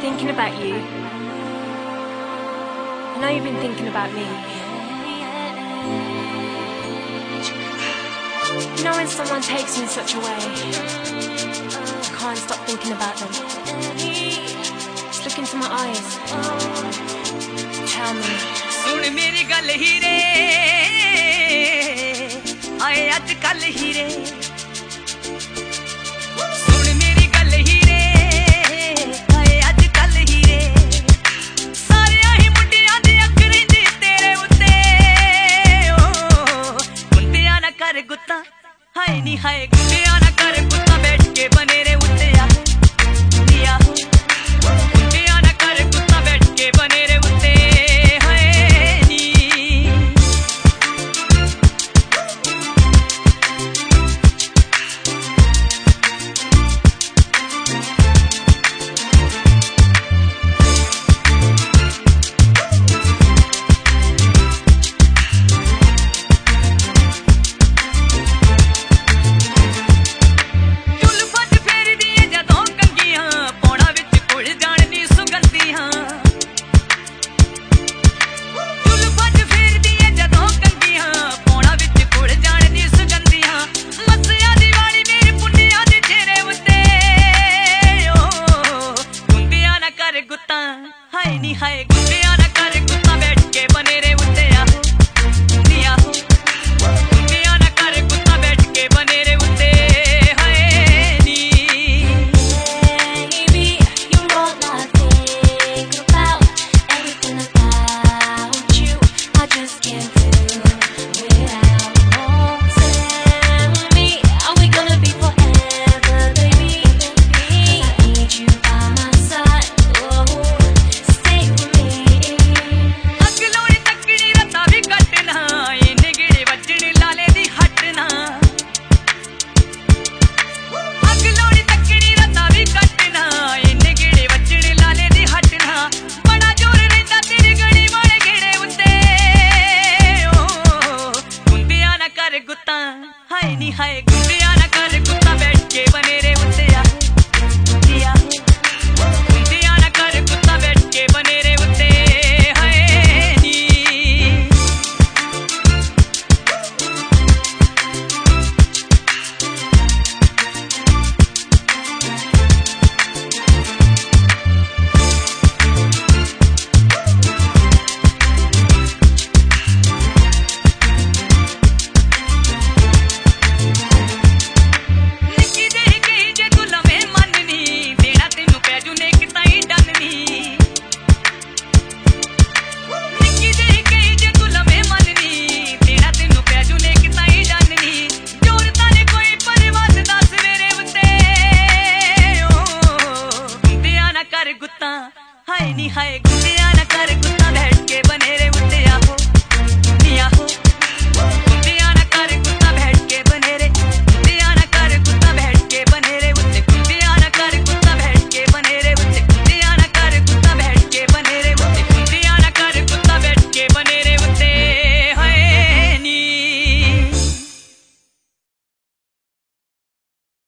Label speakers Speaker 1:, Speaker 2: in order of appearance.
Speaker 1: thinking about you. I know you've been thinking about me. You know when someone takes you in such a way, I can't stop thinking about them. Just look into my eyes. Tell me.
Speaker 2: सुन मेरी गल हीरे आए अज कल हीरे सुन मेरी गल हीरे आए अज कल हीरे सारे ही मुंडियां दी अख रहिंदी तेरे उत्ते गुंडियां ना कर गुत्ता हाय नी हाय गुंडियां ना कर गुत्ता बैठ के बनेरे उत्ते आ गुंडियां ना कर गुत्ता बैठ के बनेरे उत्ते हाय गुंडियां ना कर गुत्ता बैठ के बनेरे उत्ते आ गुंडियां ना कर गुत्ता बैठ के बनेरे उत्ते हाय नी
Speaker 3: Baby, you know I think about everything about you. I just can't do without. Oh, tell me, are we gonna be forever, baby? 'Cause I need you by my side. Oh.
Speaker 2: हाय नी हाय गुंडियां ना कर गुत्ता बैठ के बनेरे उत्ते आ गुंडियां ना कर गुत्ता बैठ के बनेरे उत्ते हाय नी हाय नी हाय